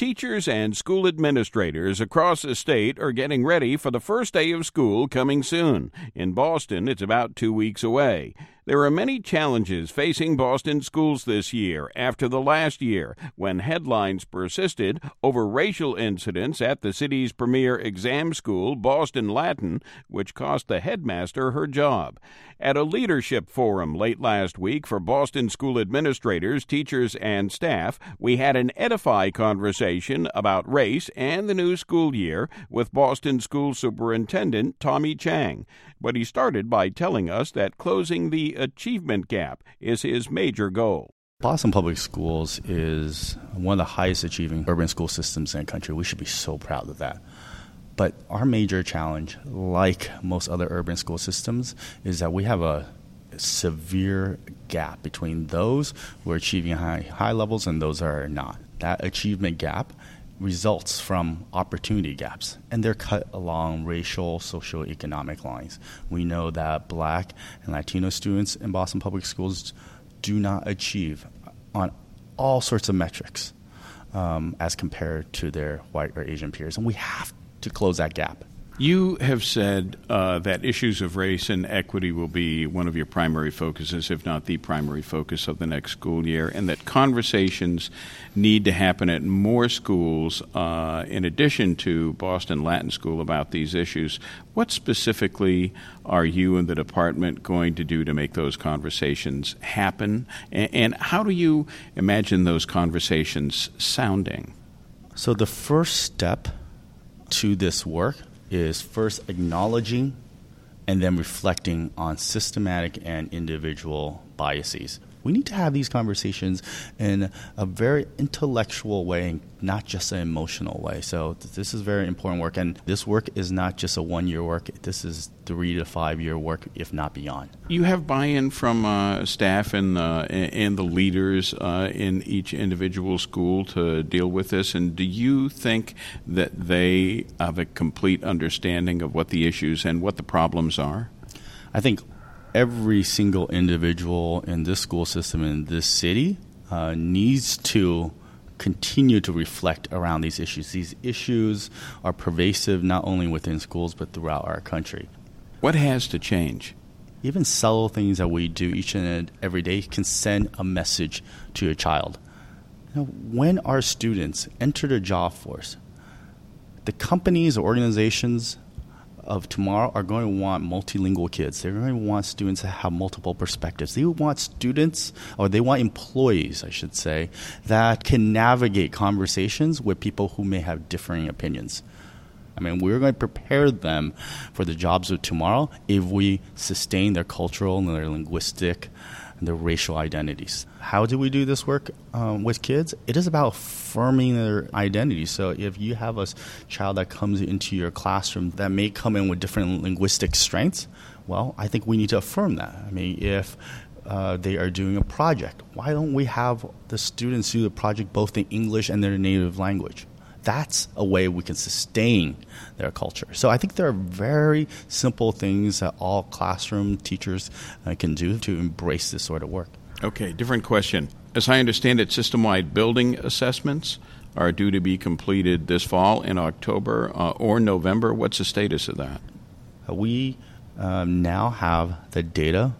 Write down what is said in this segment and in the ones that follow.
Teachers and school administrators across the state are getting ready for the first day of school coming soon. In Boston, it's about 2 weeks away. There are many challenges facing Boston schools this year after the last year, when headlines persisted over racial incidents at the city's premier exam school, Boston Latin, which cost the headmaster her job. At a leadership forum late last week for Boston school administrators, teachers, and staff, we had an edifying conversation about race and the new school year with Boston School Superintendent Tommy Chang. But he started by telling us that closing the achievement gap is his major goal. Boston Public Schools is one of the highest achieving urban school systems in the country. We should be so proud of that. But our major challenge, like most other urban school systems, is that we have a severe gap between those who are achieving high levels and those that are not. That achievement gap results from opportunity gaps, and they're cut along racial, socioeconomic lines. We know that Black and Latino students in Boston Public Schools do not achieve on all sorts of metrics as compared to their white or Asian peers, and we have to close that gap. You have said that issues of race and equity will be one of your primary focuses, if not the primary focus of the next school year, and that conversations need to happen at more schools in addition to Boston Latin School about these issues. What specifically are you and the department going to do to make those conversations happen? And how do you imagine those conversations sounding? So the first step to this work is first acknowledging and then reflecting on systematic and individual biases. We need to have these conversations in a very intellectual way, not just an emotional way. So this is very important work, and this work is not just a one-year work. This is 3 to 5 year work, if not beyond. You have buy-in from staff and the leaders in each individual school to deal with this, and do you think that they have a complete understanding of what the issues and what the problems are? I think every single individual in this school system in this city needs to continue to reflect around these issues. These issues are pervasive not only within schools but throughout our country. What has to change? Even subtle things that we do each and every day can send a message to a child. You know, when our students enter the job force, the companies or organizations of tomorrow are going to want multilingual kids. They're going to want students that have multiple perspectives. They want students, or they want employees, I should say, that can navigate conversations with people who may have differing opinions. I mean, we're going to prepare them for the jobs of tomorrow if we sustain their cultural and their linguistic and their racial identities. How do we do this work with kids? It is about affirming their identity. So if you have a child that comes into your classroom that may come in with different linguistic strengths, well, I think we need to affirm that. I mean, if they are doing a project, why don't we have the students do the project both in English and their native language? That's a way we can sustain their culture. So I think there are very simple things that all classroom teachers can do to embrace this sort of work. Okay, different question. As I understand it, system-wide building assessments are due to be completed this fall in October or November. What's the status of that? We now have the data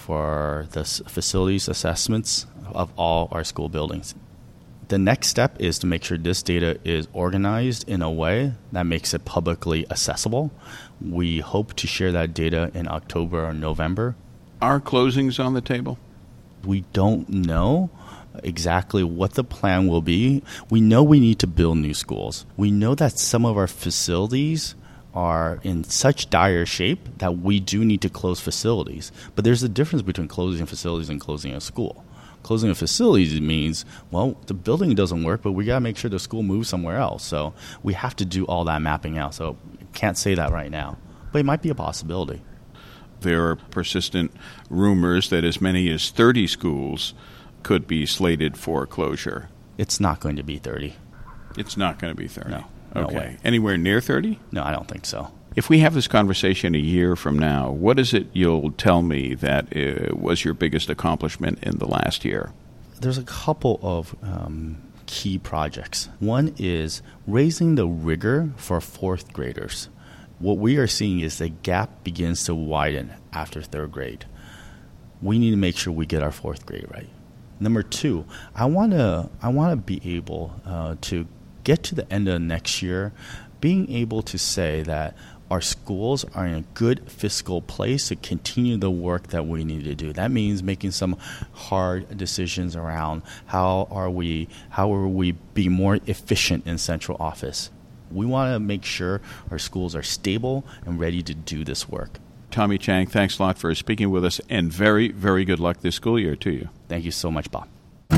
for the facilities assessments of all our school buildings. The next step is to make sure this data is organized in a way that makes it publicly accessible. We hope to share that data in October or November. Are closings on the table? We don't know exactly what the plan will be. We know we need to build new schools. We know that some of our facilities are in such dire shape that we do need to close facilities. But there's a difference between closing facilities and closing a school. Closing a facility means, well, the building doesn't work, but we got to make sure the school moves somewhere else. So we have to do all that mapping out. So can't say that right now, but it might be a possibility. There are persistent rumors that as many as 30 schools could be slated for closure. It's not going to be 30. It's not going to be 30? No. Okay. No way. Anywhere near 30? No, I don't think so. If we have this conversation a year from now, what is it you'll tell me that was your biggest accomplishment in the last year? There's a couple of key projects. One is raising the rigor for fourth graders. What we are seeing is the gap begins to widen after third grade. We need to make sure we get our fourth grade right. Number two, I want to be able to get to the end of next year, being able to say that our schools are in a good fiscal place to continue the work that we need to do. That means making some hard decisions around how are we being more efficient in central office. We want to make sure our schools are stable and ready to do this work. Tommy Chang, thanks a lot for speaking with us, and very, very good luck this school year to you. Thank you so much, Bob.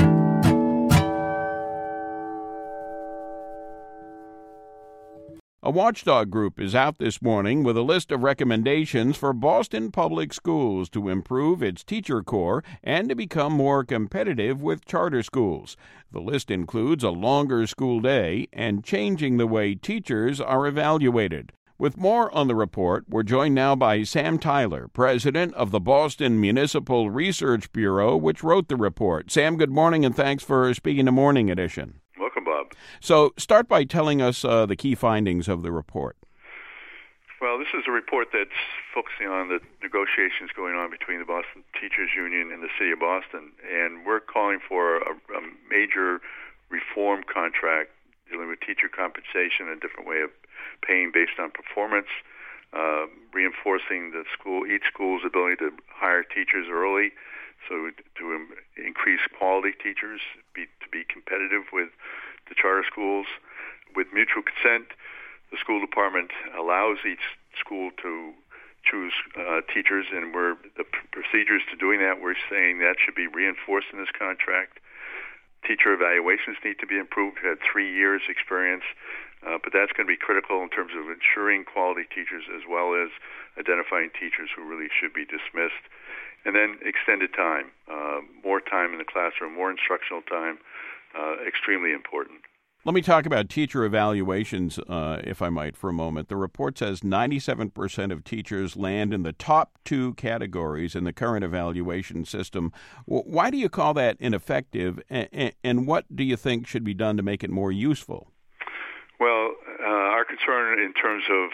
A watchdog group is out this morning with a list of recommendations for Boston Public Schools to improve its teacher corps and to become more competitive with charter schools. The list includes a longer school day and changing the way teachers are evaluated. With more on the report, we're joined now by Sam Tyler, president of the Boston Municipal Research Bureau, which wrote the report. Sam, good morning, and thanks for speaking to Morning Edition. Welcome, Bob. So start by telling us the key findings of the report. Well, this is a report that's focusing on the negotiations going on between the Boston Teachers Union and the City of Boston. And we're calling for a major reform contract dealing with teacher compensation, a different way of paying based on performance, reinforcing each school's ability to hire teachers early, so to increase quality teachers, to be competitive with the charter schools. With mutual consent, the school department allows each school to choose teachers, and the procedures to doing that, we're saying that should be reinforced in this contract. Teacher evaluations need to be improved. We had 3 years experience, but that's going to be critical in terms of ensuring quality teachers as well as identifying teachers who really should be dismissed. And then extended time, more time in the classroom, more instructional time, extremely important. Let me talk about teacher evaluations, if I might, for a moment. The report says 97% of teachers land in the top 2 categories in the current evaluation system. Why do you call that ineffective, and what do you think should be done to make it more useful? Well, our concern in terms of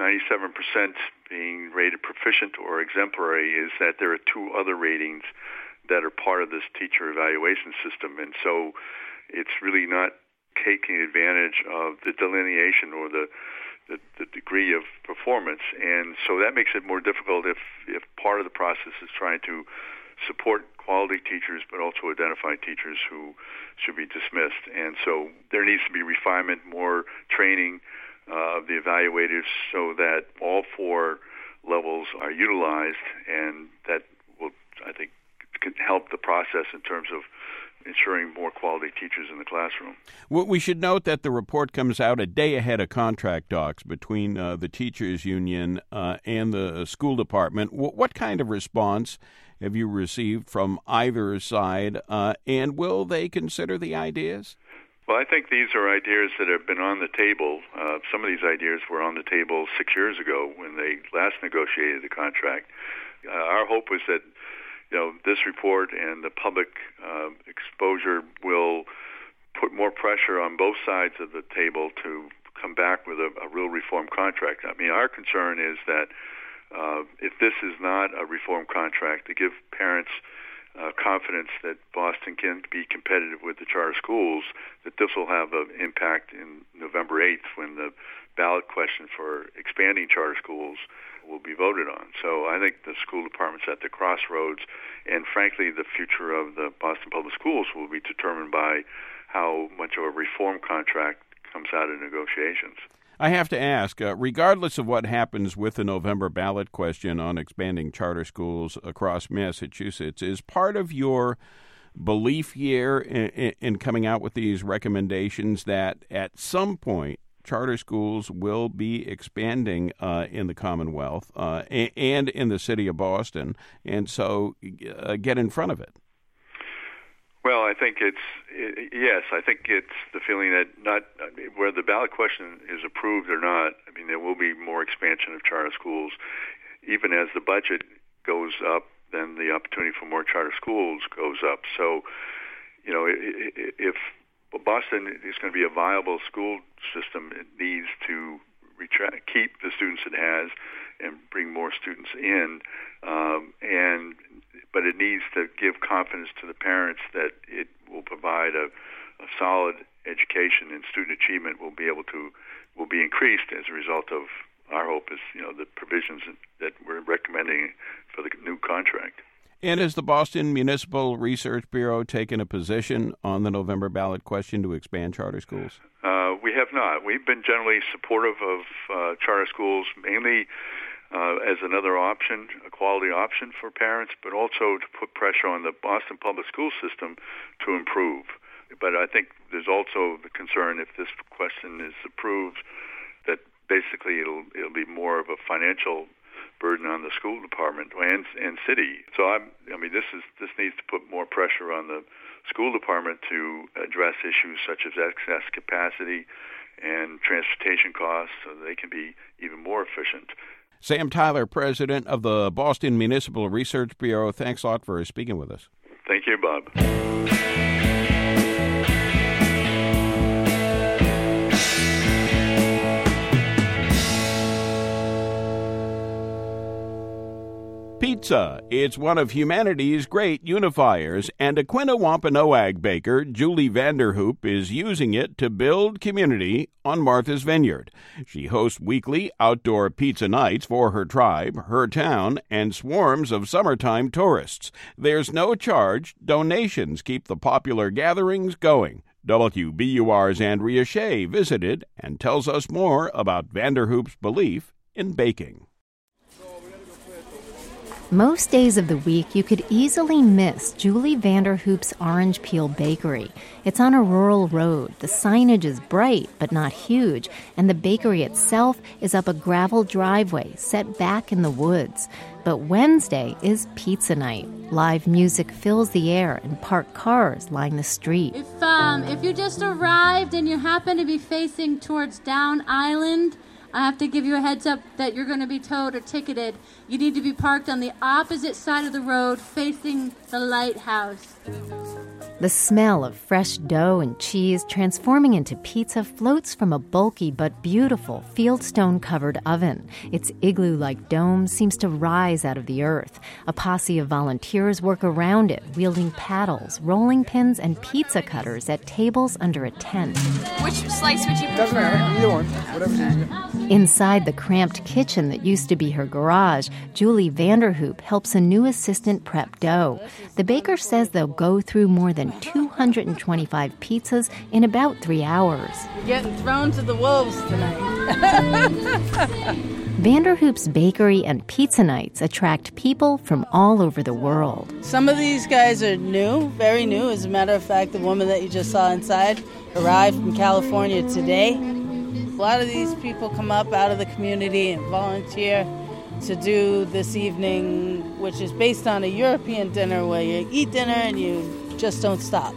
97% being rated proficient or exemplary is that there are 2 other ratings that are part of this teacher evaluation system, and so it's really not taking advantage of the delineation or the degree of performance. And so that makes it more difficult if part of the process is trying to support quality teachers but also identify teachers who should be dismissed. And so there needs to be refinement, more training of the evaluators so that all 4 levels are utilized, and that will, I think, can help the process in terms of ensuring more quality teachers in the classroom. Well, we should note that the report comes out a day ahead of contract talks between the teachers union and the school department. What kind of response have you received from either side, and will they consider the ideas? Well, I think these are ideas that have been on the table. Some of these ideas were on the table 6 years ago when they last negotiated the contract. Our hope was that this report and the public exposure will put more pressure on both sides of the table to come back with a real reform contract. I mean, our concern is that if this is not a reform contract, to give parents confidence that Boston can be competitive with the charter schools, that this will have an impact in November 8th when the ballot question for expanding charter schools will be voted on. So I think the school department's at the crossroads, and frankly, the future of the Boston Public Schools will be determined by how much of a reform contract comes out of negotiations. I have to ask, regardless of what happens with the November ballot question on expanding charter schools across Massachusetts, is part of your belief here in coming out with these recommendations that at some point charter schools will be expanding in the Commonwealth and in the city of Boston, and so get in front of it? Well, I think yes. I think it's the feeling that where the ballot question is approved or not, I mean, there will be more expansion of charter schools. Even as the budget goes up, then the opportunity for more charter schools goes up. So, if Boston is going to be a viable school system, it needs to keep the students it has and bring more students in, but it needs to give confidence to the parents that it will provide a solid education, and student achievement will be increased as a result of, our hope is, the provisions that we're recommending for the new contract. And has the Boston Municipal Research Bureau taken a position on the November ballot question to expand charter schools? We have not. We've been generally supportive of charter schools, mainly as another option, a quality option for parents, but also to put pressure on the Boston public school system to improve. But I think there's also the concern, if this question is approved, that basically it'll be more of a financial burden on the school department and city. So this needs to put more pressure on the school department to address issues such as excess capacity and transportation costs so they can be even more efficient. Sam Tyler, president of the Boston Municipal Research Bureau, thanks a lot for speaking with us. Thank you, Bob. Pizza. It's one of humanity's great unifiers, and Aquinnah Wampanoag baker Julie Vanderhoop is using it to build community on Martha's Vineyard. She hosts weekly outdoor pizza nights for her tribe, her town, and swarms of summertime tourists. There's no charge. Donations keep the popular gatherings going. WBUR's Andrea Shea visited and tells us more about Vanderhoop's belief in baking. Most days of the week, you could easily miss Julie Vanderhoop's Orange Peel Bakery. It's on a rural road. The signage is bright, but not huge, and the bakery itself is up a gravel driveway set back in the woods. But Wednesday is pizza night. Live music fills the air, and parked cars line the street. If you just arrived and you happen to be facing towards Down Island, I have to give you a heads up that you're going to be towed or ticketed. You need to be parked on the opposite side of the road facing the lighthouse. The smell of fresh dough and cheese transforming into pizza floats from a bulky but beautiful fieldstone-covered oven. Its igloo-like dome seems to rise out of the earth. A posse of volunteers work around it, wielding paddles, rolling pins, and pizza cutters at tables under a tent. Which slice would you prefer? Doesn't matter. Either one. Whatever's easier. Inside the cramped kitchen that used to be her garage, Julie Vanderhoop helps a new assistant prep dough. The baker says they'll go through more than 225 pizzas in about 3 hours. You're getting thrown to the wolves tonight. Vanderhoop's bakery and pizza nights attract people from all over the world. Some of these guys are new, very new. As a matter of fact, the woman that you just saw inside arrived from California today. A lot of these people come up out of the community and volunteer to do this evening, which is based on a European dinner where you eat dinner and you just don't stop.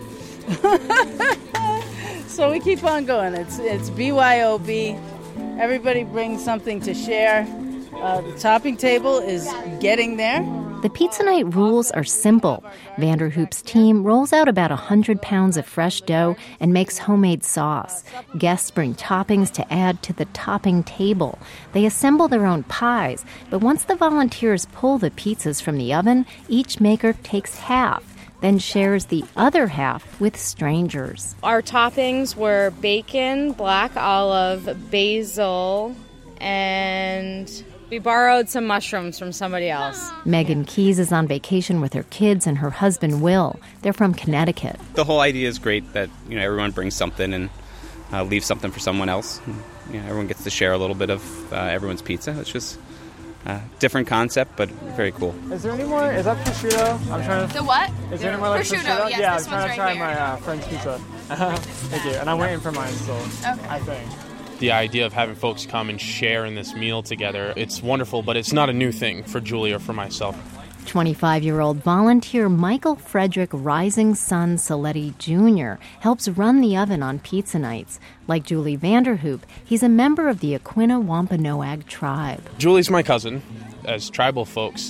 So we keep on going. It's BYOB. Everybody brings something to share. The topping table is getting there. The pizza night rules are simple. Vanderhoop's team rolls out about 100 pounds of fresh dough and makes homemade sauce. Guests bring toppings to add to the topping table. They assemble their own pies, but once the volunteers pull the pizzas from the oven, each maker takes half, then shares the other half with strangers. Our toppings were bacon, black olive, basil, and we borrowed some mushrooms from somebody else. Megan Keys is on vacation with her kids and her husband, Will. They're from Connecticut. The whole idea is great that, everyone brings something and leaves something for someone else. Everyone gets to share a little bit of everyone's pizza. It's just different concept, but very cool. Is there any more? Is that prosciutto? I'm trying to... The what? Is there any more like prosciutto? Yes, yeah, this I'm trying to one's try right my friend's pizza. Thank you. And I'm waiting for mine still, okay. I think. The idea of having folks come and share in this meal together, it's wonderful, but it's not a new thing for Julie or for myself. 25-year-old volunteer Michael Frederick Rising Sun Saletti Jr. helps run the oven on pizza nights. Like Julie Vanderhoop, he's a member of the Aquinnah Wampanoag tribe. Julie's my cousin. As tribal folks,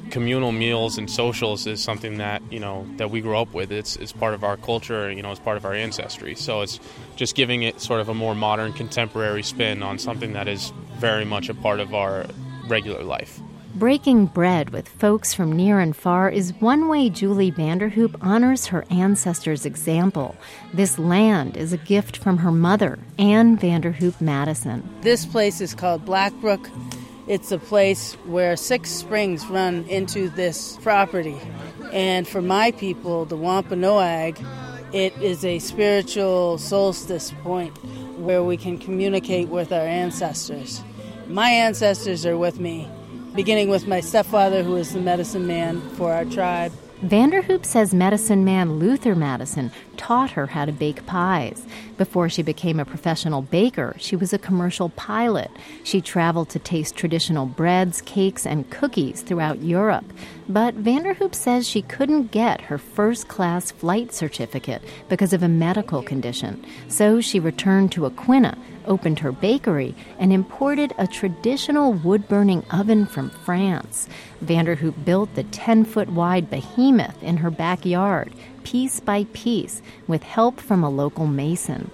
communal meals and socials is something that, that we grew up with. It's part of our culture, it's part of our ancestry. So it's just giving it sort of a more modern, contemporary spin on something that is very much a part of our regular life. Breaking bread with folks from near and far is one way Julie Vanderhoop honors her ancestors' example. This land is a gift from her mother, Anne Vanderhoop Madison. This place is called Blackbrook. It's a place where 6 springs run into this property. And for my people, the Wampanoag, it is a spiritual solstice point where we can communicate with our ancestors. My ancestors are with me, beginning with my stepfather, who is the medicine man for our tribe. Vanderhoop says medicine man Luther Madison taught her how to bake pies. Before she became a professional baker, she was a commercial pilot. She traveled to taste traditional breads, cakes, and cookies throughout Europe. But Vanderhoop says she couldn't get her first-class flight certificate because of a medical condition. So she returned to Aquinnah, opened her bakery, and imported a traditional wood-burning oven from France. Vanderhoop built the 10-foot-wide behemoth in her backyard, piece by piece, with help from a local mason.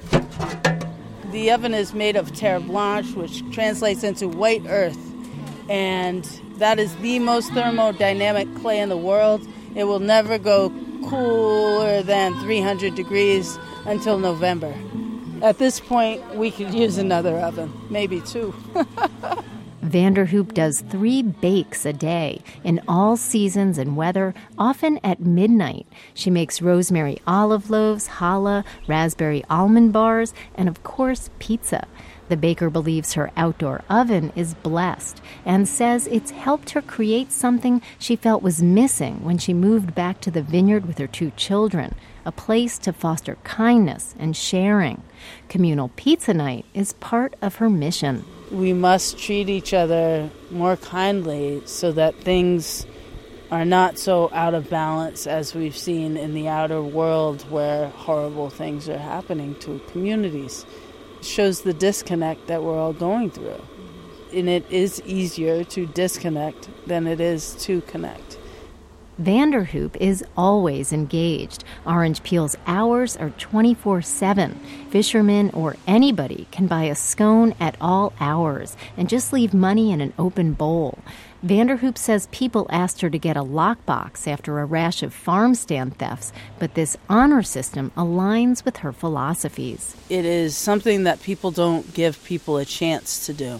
The oven is made of terre blanche, which translates into white earth, and that is the most thermodynamic clay in the world. It will never go cooler than 300 degrees until November. At this point, we could use another oven, maybe 2. Vanderhoop does 3 bakes a day in all seasons and weather, often at midnight. She makes rosemary olive loaves, challah, raspberry almond bars, and of course, pizza. The baker believes her outdoor oven is blessed and says it's helped her create something she felt was missing when she moved back to the vineyard with her 2 children, a place to foster kindness and sharing. Communal pizza night is part of her mission. We must treat each other more kindly so that things are not so out of balance as we've seen in the outer world where horrible things are happening to communities. It shows the disconnect that we're all going through. And it is easier to disconnect than it is to connect. Vanderhoop is always engaged. Orange Peel's hours are 24/7. Fishermen or anybody can buy a scone at all hours and just leave money in an open bowl. Vanderhoop says people asked her to get a lockbox after a rash of farm stand thefts, but this honor system aligns with her philosophies. It is something that people don't give people a chance to do.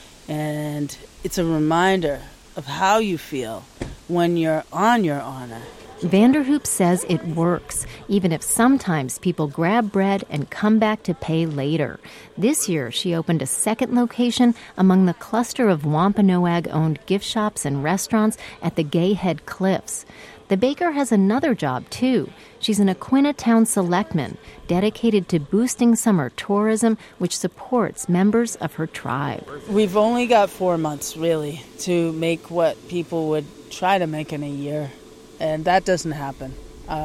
And it's a reminder of how you feel when you're on your honor. Vanderhoop says it works, even if sometimes people grab bread and come back to pay later. This year, she opened a second location among the cluster of Wampanoag-owned gift shops and restaurants at the Gay Head Cliffs. The baker has another job, too. She's an Aquinnah Town selectman dedicated to boosting summer tourism, which supports members of her tribe. We've only got 4 months, really, to make what people would try to make in a year, and that doesn't happen.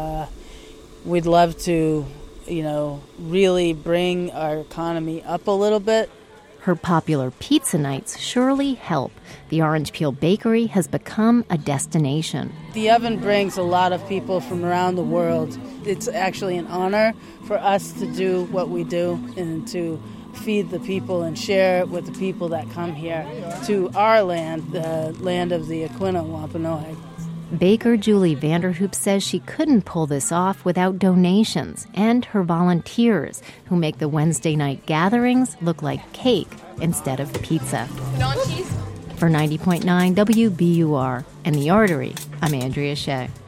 We'd love to, really bring our economy up a little bit. Her popular pizza nights surely help. The Orange Peel Bakery has become a destination. The oven brings a lot of people from around the world. It's actually an honor for us to do what we do and to feed the people and share it with the people that come here to our land, the land of the Aquinnah Wampanoag. Baker Julie Vanderhoop says she couldn't pull this off without donations and her volunteers, who make the Wednesday night gatherings look like cake instead of pizza. For 90.9 WBUR and The Artery, I'm Andrea Shea.